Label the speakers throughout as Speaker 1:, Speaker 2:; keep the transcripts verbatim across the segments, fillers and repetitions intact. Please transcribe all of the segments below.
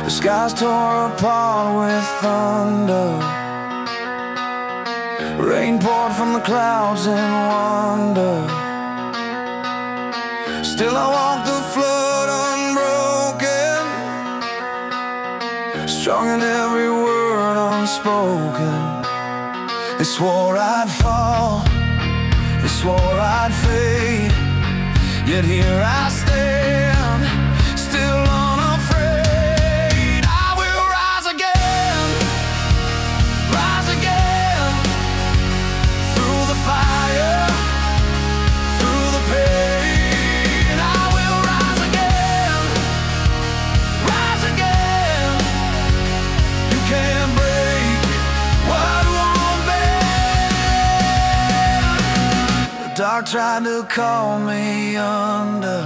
Speaker 1: The skies tore apart with thunder. Rain poured from the clouds in wonder. Still I walk the flood unbroken, strong in every word unspoken. They swore I'd fall, they swore I'd fade, yet here I stand, still unafraid. I will rise again, rise again, through the fire, through the pain. I will rise again, rise again. You can't break what won't bend. The dark tried to call me under,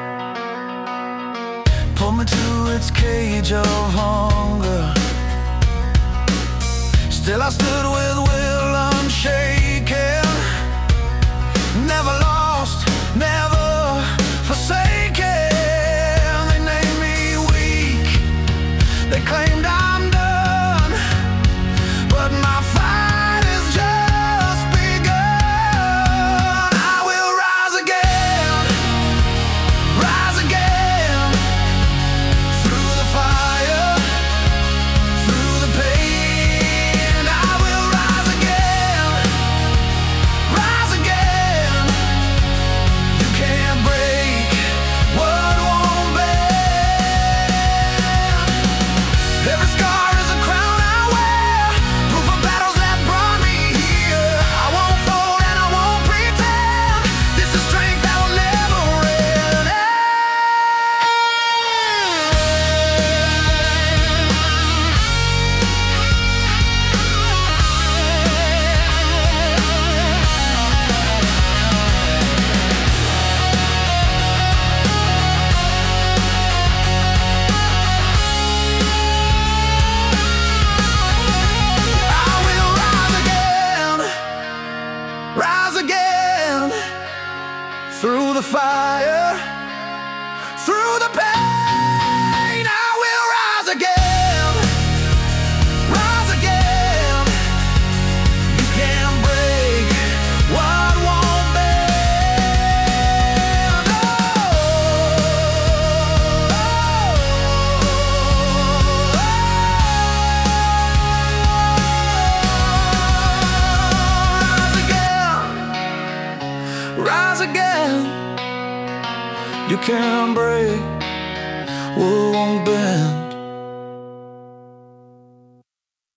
Speaker 1: pull me to its cage of hunger. Still I stood with will unshaken, never lost, never forsaken. They named me weak, they claimed I'm done, but my fight is just begun. I will rise again, rise again, through the fire, through the pain. I will rise again, rise again. You can't break what won't bend. Every scar is a crown I wear, proof of battles that brought me here. I won't fold and I won't pretend, this is strength that will never end. I will rise again, rise again, through the fire, through the pain. I will rise again, rise again. You can't break what won't bend. Rise again, rise again. You can't break what won't